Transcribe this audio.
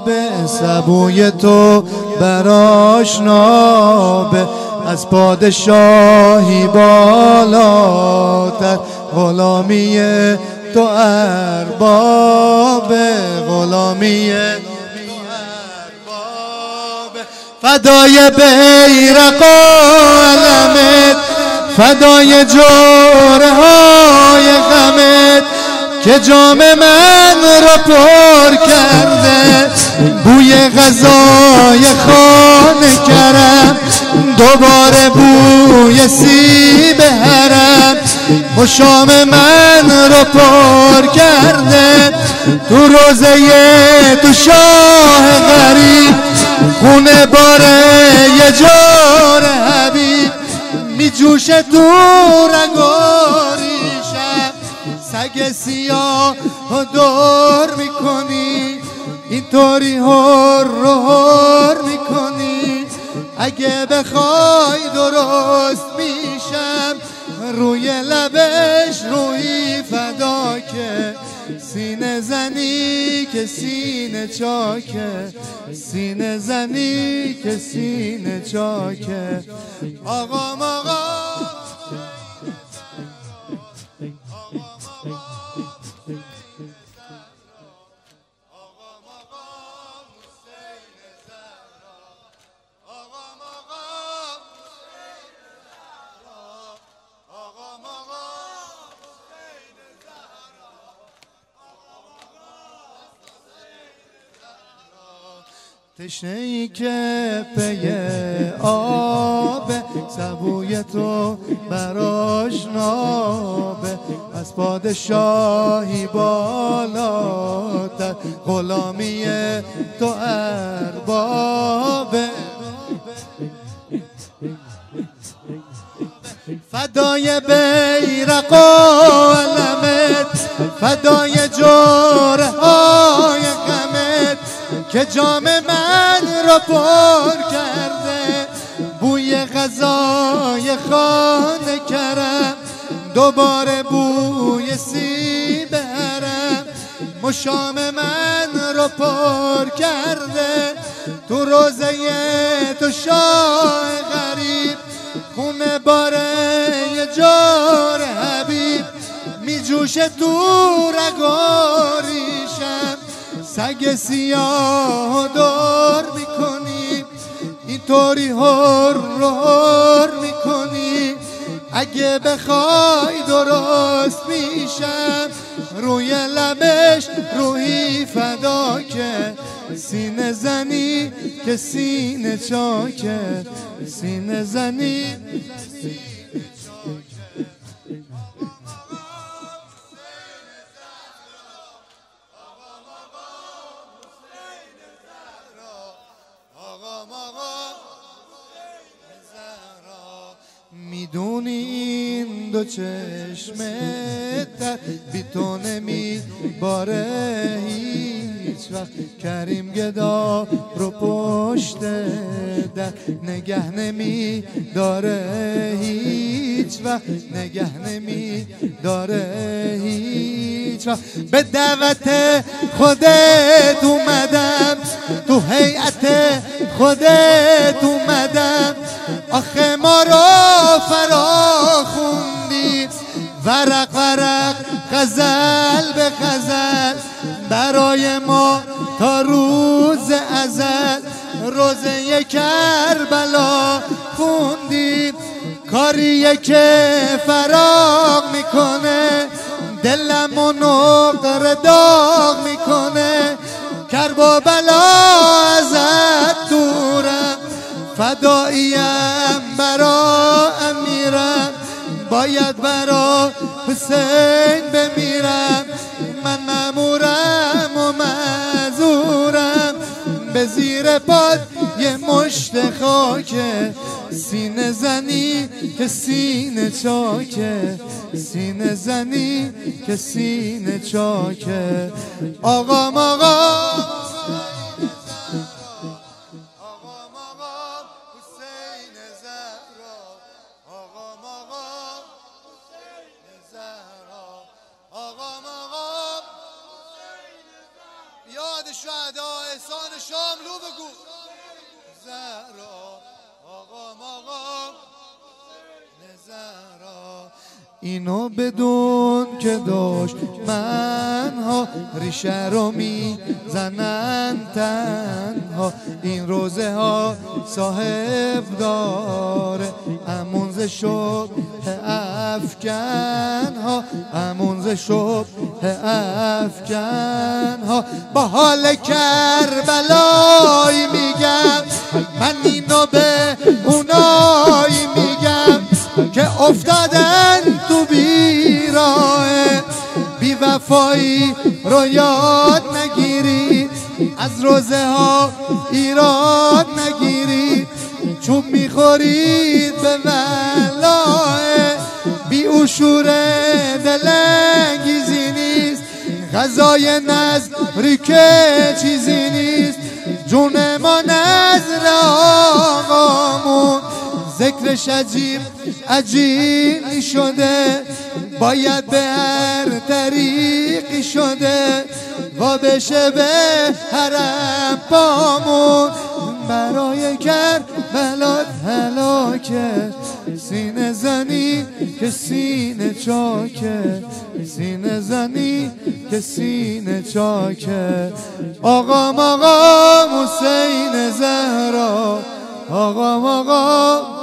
به سبوی تو براش نابه، از پادشاهی بالاتر غلامی تو ارباب، غلامی تو ارباب. فدای بیرق و علمت، فدای جوره های غمت که جام من را پر کرده، بوی غذای خانه کرم، دوباره بوی سیب حرم، مشام من را پر کرده. تو روزه تو شاه غریب، خونه باره یه جور حبیب، می جوشه تو رگاریشم، سگ سیاه دور میکنی، اینطوری هر میکنی. اگه بخوای درست میشم، روی لبش روی فدا که سینه زنی که سینه چاکه، سینه زنی که سینه چاکه. آقا تشنه‌ای که پی آبه، سبوی تو براش نابه، از پادشاهی بالاتر غلامی تو اربابه. فدای بیرق و علمت، فدای جوره های غمت که جام من را پر کرده، بوی غذای خانه کرم، دوباره بوی سیب حرم، مشام من را پر کرده. تو روزه تو شاه غریب، خونه باره یه جور حبیب، می جوشه تو رگاریشم، سگ سیاه دور میکنی، اینطوری هر میکنی. اگه بخوای درست میشم، روی لبش روحی فدا که سینه زنی که سینه چاکه، سینه زنی. میدونی این دو چشمت بی تو نمیباره هیچ وقت، کریم گدا رو پشت در نگه نمیداره هیچ وقت، نگه نمیداره هیچ وقت. به دعوت خودت اومدم، تو هیئت خودت اومدم، آخه ما رو فرا خوندی، ورق ورق غزل به غزل، برای ما تا روز ازل، روزه کربلا خوندی. کاریه که فراغ میکنه، دلمو نقر داغ میکنه، کرب و بلا ازت دورم، فداییم برا امیرم، باید برا حسین بمیرم. من مأمورم و معذورم، به زیر پاد یه مشت خاکه، سینه زنی که سینه چاکه، سینه زنی که سینه چاکه. آقا یاد شهداء حسان شاملو بگو زهرا آقا زهرا. اینو بدون که دشمنها ریشه رو میزنن تنها، این روزه ها صاحب داره امون ز شبه افکنها، امون ز شبه افکنها. با حال کربلایی میگم من، اینو به اونایی میگم که افتادن تو بیراه، بی وفایی رو یاد نگیرید، از روزه ها ایراد نگیرید، چون میخورید به ولاه، بی اشور دلنگیزی نیست، غذای نظری که چیزی نیست، جون ما نظر آقامون ذکرش عجیبی شده، باید به هر طریقی شده و بشه به حرم پامون، برای کربلا هلاکه سینه زنی که سینه چاکه، سینه زنی که سینه چاکه. آقا حسین زهرا، آقا